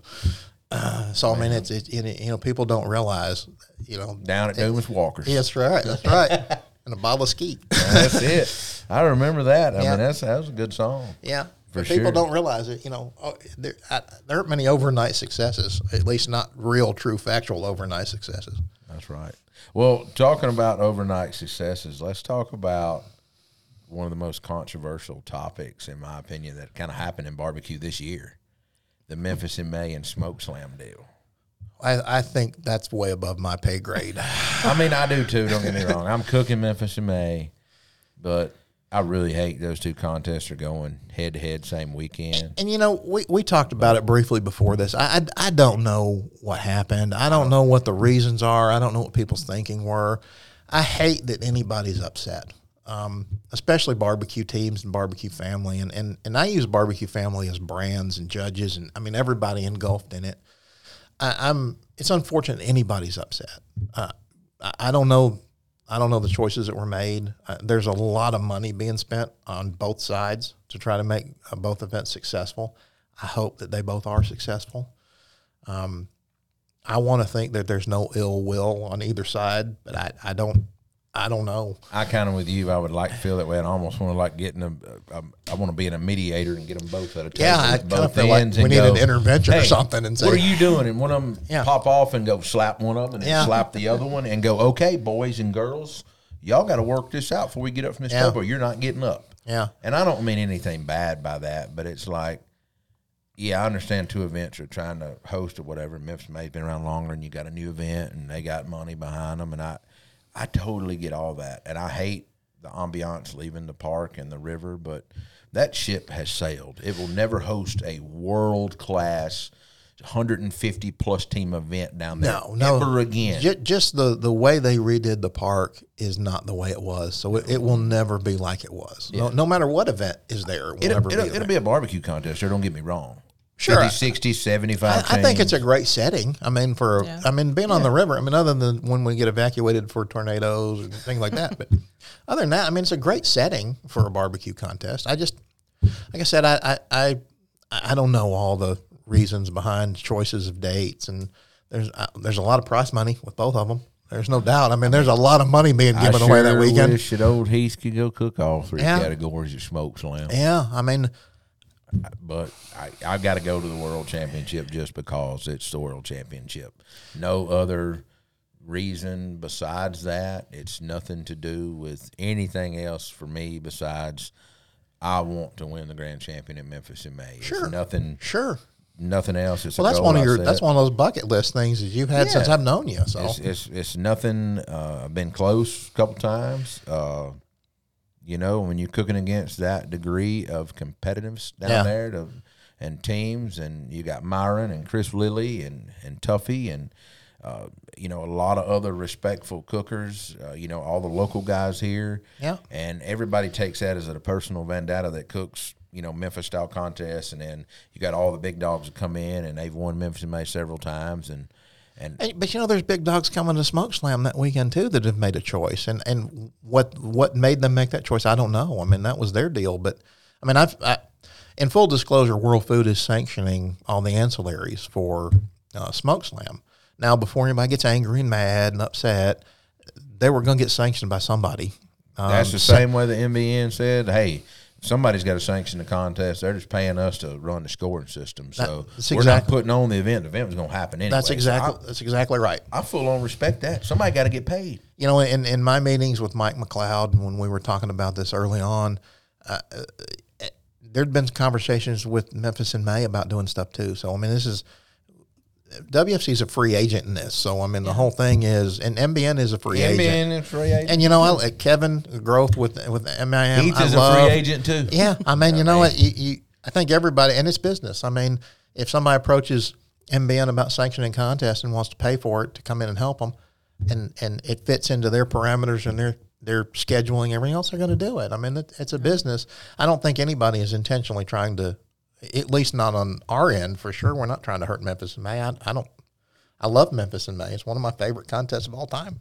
Uh, so, I mean, it's, it, it, you know, people don't realize, you know. Down at Dumas Walker's. Yeah, that's right. That's right. And a bottle of skeet. That's it. I remember that. I Yeah. mean, that's that was a good song. Yeah. For But people sure. don't realize it. You know, oh, there, I, there aren't many overnight successes, at least not real, true, factual overnight successes. That's right. Well, talking about overnight successes, let's talk about one of the most controversial topics, in my opinion, that kind of happened in barbecue this year: the Memphis in May and Smoke Slam deal. I, I think that's way above my pay grade. I mean, I do too. Don't get me wrong. I'm cooking Memphis in May, but I really hate those two contests are going head to head same weekend. And, you know, we, we talked about it briefly before this. I, I, I don't know what happened. I don't know what the reasons are. I don't know what people's thinking were. I hate that anybody's upset, um, especially barbecue teams and barbecue family. And, and, and I use barbecue family as brands and judges, and, I mean, everybody engulfed in it. I, I'm. It's unfortunate anybody's upset. Uh, I, I don't know. I don't know the choices that were made. Uh, there's a lot of money being spent on both sides to try to make uh, both events successful. I hope that they both are successful. Um, I want to think that there's no ill will on either side, but I, I don't. I don't know. I kind of with you. I would like to feel that way. I almost want to like getting them. Uh, I want to be in a mediator and get them both at a table. Yeah, I with kind of both feel like ends we and need go, an intervention or "Hey, something and say, what are you doing?" And one of them Yeah. pop off and go slap one of them, and then Yeah. slap the other one, and go, "Okay, boys and girls, y'all got to work this out before we get up from this Yeah. table. You're not getting up." Yeah. And I don't mean anything bad by that, but it's like, yeah, I understand two events are trying to host or whatever. Memphis May's been around longer, and you got a new event, and they got money behind them, and I, I totally get all that, and I hate the ambiance leaving the park and the river, but that ship has sailed. It will never host a world class, one hundred fifty plus team event down there No, no. ever again. Ju- Just the, the way they redid the park is not the way it was. So it, it will never be like it was. No, no matter what event is there, it will It'll, never it'll, be it'll there. be a barbecue contest. Sure, don't get me wrong. Sure. fifty, sixty, seventy-five I, I think teams. it's a great setting. I mean, for Yeah. I mean, being on the river. I mean, other than when we get evacuated for tornadoes and things like that. But other than that, I mean, it's a great setting for a barbecue contest. I just, like I said, I I I, I don't know all the reasons behind choices of dates, and there's uh, there's a lot of prize money with both of them. There's no doubt. I mean, there's a lot of money being given I away sure that weekend. wish that old Heath could go cook all three Yeah. categories at Smoke Slam. Yeah, I mean, But I, I got to go to the World Championship just because it's the World Championship. No other reason besides that. It's nothing to do with anything else for me besides I want to win the Grand Champion in Memphis in May. Sure. It's nothing, sure. nothing else. It's Well, a that's goal one of I your set. that's one of those bucket list things that you've had since Yeah. I've known you. So It's, it's it's nothing. Uh, I've been close a couple times. Uh, you know, when you're cooking against that degree of competitiveness down Yeah. there to, and teams, and you got Myron and Chris Lilly and, and Tuffy and, uh, you know, a lot of other respectful cookers, uh, you know, all the local guys here. Yeah. And everybody takes that as a personal vendetta that cooks, you know, Memphis-style contests, and then you got all the big dogs that come in, and they've won Memphis and May several times, and and Hey, but you know, there's big dogs coming to Smoke Slam that weekend too that have made a choice, and and what what made them make that choice, I don't know. I mean, that was their deal, but I mean, I've I, in full disclosure, World Food is sanctioning all the ancillaries for uh, Smoke Slam. Now, before anybody gets angry and mad and upset, they were going to get sanctioned by somebody. Um, that's the so- same way the M B N said, hey, somebody's got to sanction the contest. They're just paying us to run the scoring system. So that's we're not exactly- putting on the event. The event was going to happen anyway. That's So exactly I, that's exactly right. I full on respect that. Somebody got to get paid. You know, in, in my meetings with Mike McLeod, when we were talking about this early on, uh, uh, there'd been conversations with Memphis in May about doing stuff too. So, I mean, this is, W F C is a free agent in this. So, I mean, the whole thing is, and M B N is a free M B N agent. is free agent. And, you know, I, like Kevin Growth with with M I M, Heath I is love, a free agent too. Yeah, I mean, you I know mean- what? You, you, I think everybody, and it's business. I mean, if somebody approaches M B N about sanctioning contests and wants to pay for it to come in and help them, and, and it fits into their parameters and their their scheduling, everything else, they're going to do it. I mean, it, it's a business. I don't think anybody is intentionally trying to, at least not on our end, for sure. We're not trying to hurt Memphis in May. I, I don't. I love Memphis in May. It's one of my favorite contests of all time.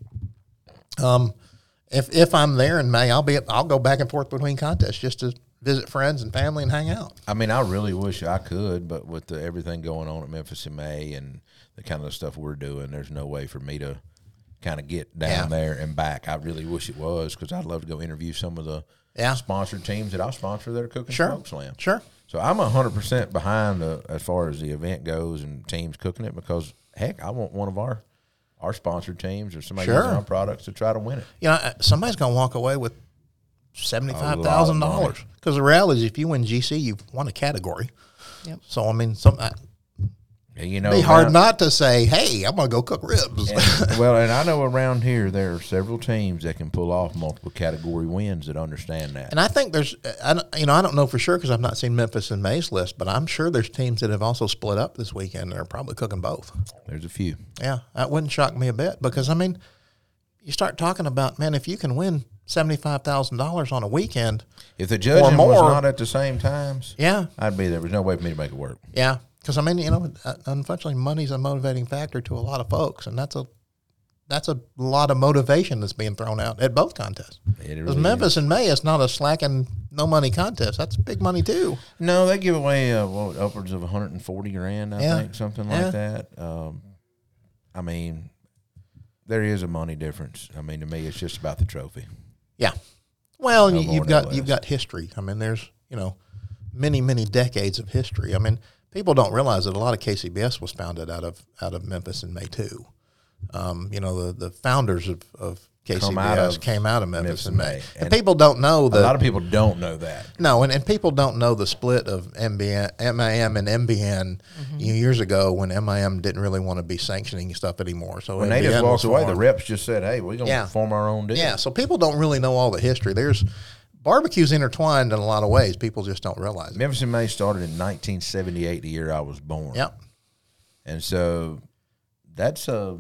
Um, if if I'm there in May, I'll be I'll go back and forth between contests just to visit friends and family and hang out. I mean, I really wish I could, but with the, everything going on at Memphis in May and the kind of stuff we're doing, there's no way for me to kind of get down Yeah. there and back. I really wish it was, because I'd love to go interview some of the Yeah. sponsored teams that I sponsor that are cooking Sure. Smoke Slam. Sure. So I'm one hundred percent behind the, as far as the event goes and teams cooking it, because, heck, I want one of our our sponsored teams or somebody Sure. using our products to try to win it. You know, uh, somebody's going to walk away with seventy-five thousand A lot of dollars. money. Because the reality is, if you win G C, you've won a category. Yep. So, I mean, some, uh, And, you know, it'd be hard around- not to say, hey, I'm going to go cook ribs. And, well, and I know around here there are several teams that can pull off multiple category wins that understand that. And I think there's, I don't, you know, I don't know for sure because I've not seen Memphis and May's list, but I'm sure there's teams that have also split up this weekend that are probably cooking both. There's a few. Yeah, that wouldn't shock me a bit because, I mean, you start talking about, man, if you can win seventy-five thousand dollars on a weekend, If the judging was more. not at the same times, yeah, I'd be there. There's no way for me to make it work. yeah. Because, I mean, you know, uh, unfortunately, money's a motivating factor to a lot of folks, and that's a that's a lot of motivation that's being thrown out at both contests. It Because really Memphis and May is not a slacking, no money contest. That's big money, too. No, they give away uh, what, upwards of one hundred forty grand, I Yeah. think, something Yeah. like that. Um, I mean, there is a money difference. I mean, to me, it's just about the trophy. Yeah. Well, No you, more, you've no got less. you've got history. I mean, there's you know many many decades of history. I mean, people don't realize that a lot of K C B S was founded out of out of Memphis in May too. Um, you know, the the founders of, of K C B S Come out of came out of Memphis, Memphis in in May, May. and, And people don't know A the lot of people don't know that. no, and, and people don't know the split of M B N, M I M and M B N you know, years ago when M I M didn't really want to be sanctioning stuff anymore. So When they just M B N was walked away, the formed. reps just said, hey, we're going to Yeah. form our own deal. Yeah, so people don't really know all the history. There's barbecue's intertwined in a lot of ways. People just don't realize it. Memphis in May started in nineteen seventy-eight, the year I was born. Yep. And so that's a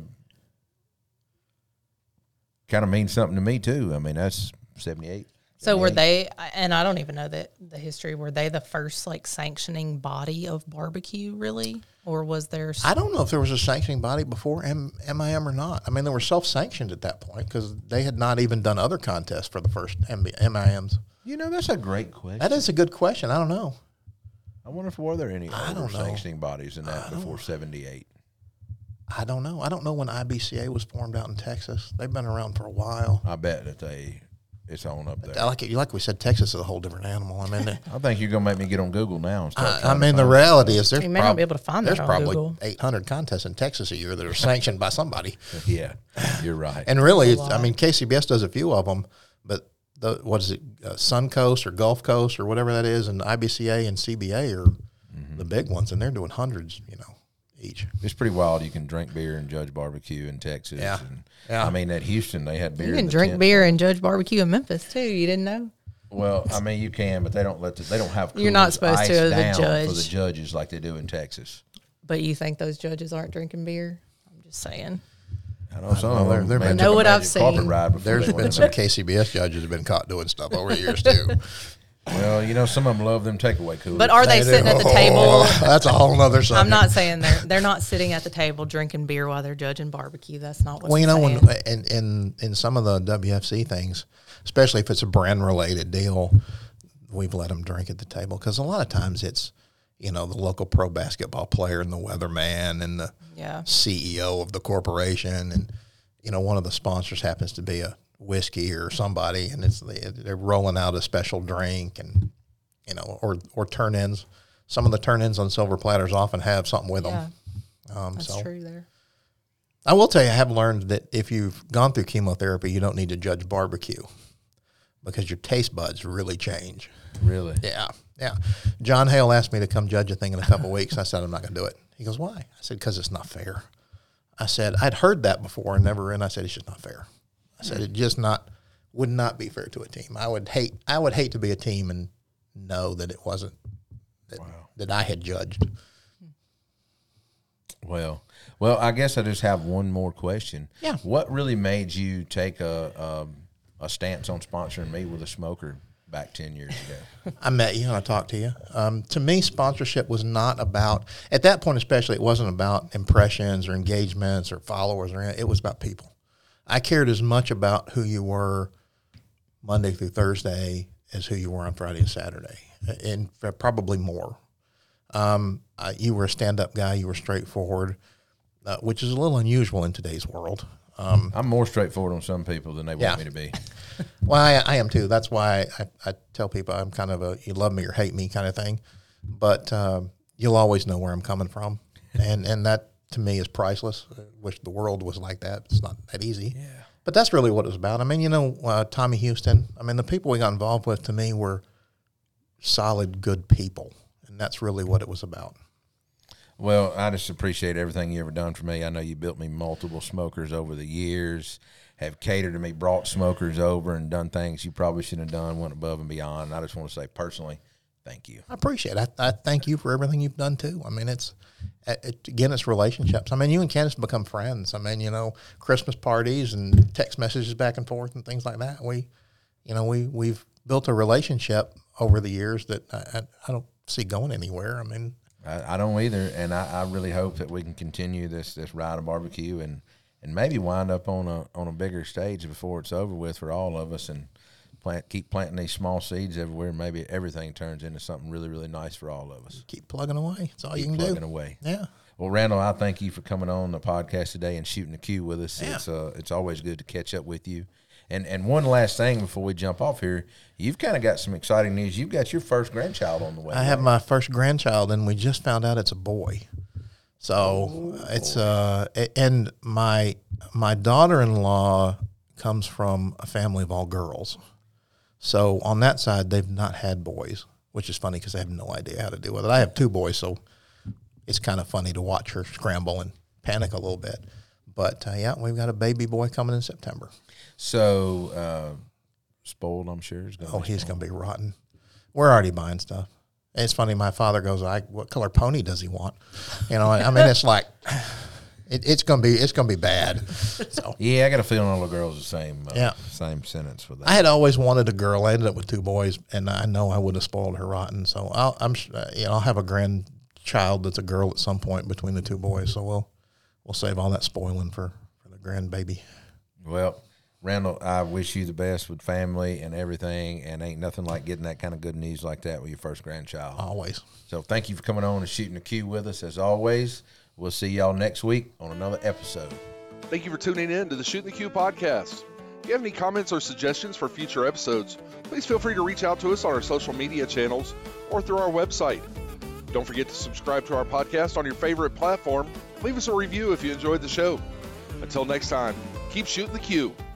kind of means something to me too. I mean, that's seventy-eight. So were they, and I don't even know that the history, were they the first like sanctioning body of barbecue really? Or was there? s- I don't know if there was a sanctioning body before M- MIM or not. I mean, they were self-sanctioned at that point because they had not even done other contests for the first M B- M I Ms. You know, that's a great question. That is a good question. I don't know. I wonder if were there any I other don't know. sanctioning bodies in that before seventy-eight. I don't know. I don't know when I B C A was formed out in Texas. They've been around for a while. I bet that they it's on up there. Like it, like we said, Texas is a whole different animal. I mean, I think you're gonna make me get on Google now. And start I, I trying to mean, the find- reality is there's You may not prob- be able to find there's that on probably Google. eight hundred contests in Texas a year that are sanctioned by somebody. Yeah, you're right. And really, That's a it's, I lot. mean, K C B S does a few of them, but the, what is it, uh, Suncoast or Gulf Coast or whatever that is, and I B C A and C B A are Mm-hmm. the big ones, and they're doing hundreds, you know, each. It's pretty wild. You can drink beer and judge barbecue in Texas. Yeah. And, Yeah. I mean, at Houston, they had beer. You in can the drink tent. beer and judge barbecue in Memphis too. You didn't know? Well, I mean, you can, but they don't let the, they don't have. You're not coolers supposed to, iced the down judge. for the judges like they do in Texas. But you think those judges aren't drinking beer? I'm just saying. I know some know, of there- them. there may been- took know a what I've magic carpet seen. ride before There's they been went some in. K C B S judges have been caught doing stuff over the years too. Well, you know, some of them love them takeaway coolers. But are they They sitting do. at the table? That's a whole nother subject. I'm not saying they're they're not sitting at the table drinking beer while they're judging barbecue. That's not what Well, you know, I'm when saying. in, in in some of the W F C things, especially if it's a brand related deal, we've let them drink at the table because a lot of times it's, you know, the local pro basketball player and the weatherman and the Yeah. C E O of the corporation, and you know, one of the sponsors happens to be a whiskey or somebody, and it's they're rolling out a special drink, and you know, or or turn ins. Some of the turn ins on silver platters often have something with Yeah, them. Um, that's so. true there. I will tell you, I have learned that if you've gone through chemotherapy, you don't need to judge barbecue because your taste buds really change. Really? Yeah, yeah. John Hale asked me to come judge a thing in a couple of weeks. I said, I'm not going to do it. He goes, why? I said, because it's not fair. I said, I'd heard that before and never, and I said, it's just not fair. I said, it just not, would not be fair to a team. I would hate, I would hate to be a team and know that it wasn't, that, Wow. that I had judged. Well, well, I guess I just have one more question. Yeah. What really made you take a a, a stance on sponsoring me with a smoker back ten years ago? I met you and I talked to you. Um, to me, sponsorship was not about, at that point especially, it wasn't about impressions or engagements or followers or anything. It was about people. I cared as much about who you were Monday through Thursday as who you were on Friday and Saturday, and probably more. Um, uh, you were a stand-up guy. You were straightforward, uh, which is a little unusual in today's world. Um, I'm more straightforward on some people than they Yeah. want me to be. Well, I, I am too. That's why I, I tell people I'm kind of a you love me or hate me kind of thing. But um, you'll always know where I'm coming from, and and that to me is priceless. I wish the world was like that. It's not that easy. Yeah. But that's really what it was about. I mean, you know, uh, Tommy Houston. I mean, the people we got involved with to me were solid, good people, and that's really what it was about. Well, I just appreciate everything you ever done for me. I know you built me multiple smokers over the years, have catered to me, brought smokers over, and done things you probably shouldn't have done, went above and beyond. And I just want to say personally, thank you. I appreciate it. I, I thank you for everything you've done too. I mean, it's it, again, it's relationships. I mean, you and Candace become friends. I mean, you know, Christmas parties and text messages back and forth and things like that. We, you know, we we've built a relationship over the years that I, I, I don't see going anywhere. I mean, I, I don't either, and I, I really hope that we can continue this this ride of barbecue and, and maybe wind up on a on a bigger stage before it's over with for all of us, and plant keep planting these small seeds everywhere. Maybe everything turns into something really really nice for all of us. keep plugging away. That's all Keep you can plugging do. away. Yeah. Well, Randall, I thank you for coming on the podcast today and shooting the queue with us. Yeah. It's uh, it's always good to catch up with you. And and one last thing before we jump off here, you've kind of got some exciting news. You've got your first grandchild on the way. I have my first grandchild, and we just found out it's a boy. So it's uh, a- and my my daughter-in-law comes from a family of all girls. So on that side, they've not had boys, which is funny because they have no idea how to deal with it. I have two boys, so it's kind of funny to watch her scramble and panic a little bit. But uh, yeah, we've got a baby boy coming in September. So uh, spoiled, I'm sure. Is gonna Oh, be he's spoiled. going to be rotten. We're already buying stuff. And it's funny. My father goes, "I what color pony does he want?" You know, I mean, it's like it, it's going to be it's going to be bad. So Yeah, I got a feeling all the girls the same. Uh, Yeah. same sentence for that. I had always wanted a girl. I ended up with two boys, and I know I would have spoiled her rotten. So I'll, I'm uh, you know I'll have a grandchild that's a girl at some point between the two boys. So we'll we'll save all that spoiling for for the grandbaby. Well, Randall, I wish you the best with family and everything, and ain't nothing like getting that kind of good news like that with your first grandchild. Always. So thank you for coming on and shooting the queue with us. As always, we'll see y'all next week on another episode. Thank you for tuning in to the Shooting the Queue podcast. If you have any comments or suggestions for future episodes, please feel free to reach out to us on our social media channels or through our website. Don't forget to subscribe to our podcast on your favorite platform. Leave us a review if you enjoyed the show. Until next time, keep shooting the queue.